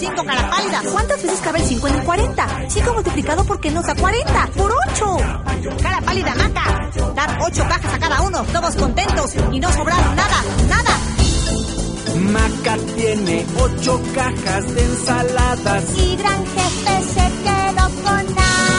5, cara pálida. ¿Cuántas veces cabe el 5 en el 40? 5 multiplicado por qué nos da 40. ¡Por 8! Cara pálida, Maca. Dar 8 cajas a cada uno, todos contentos y no sobraron nada. Maca tiene 8 cajas de ensaladas y Gran Jefe se quedó con nada.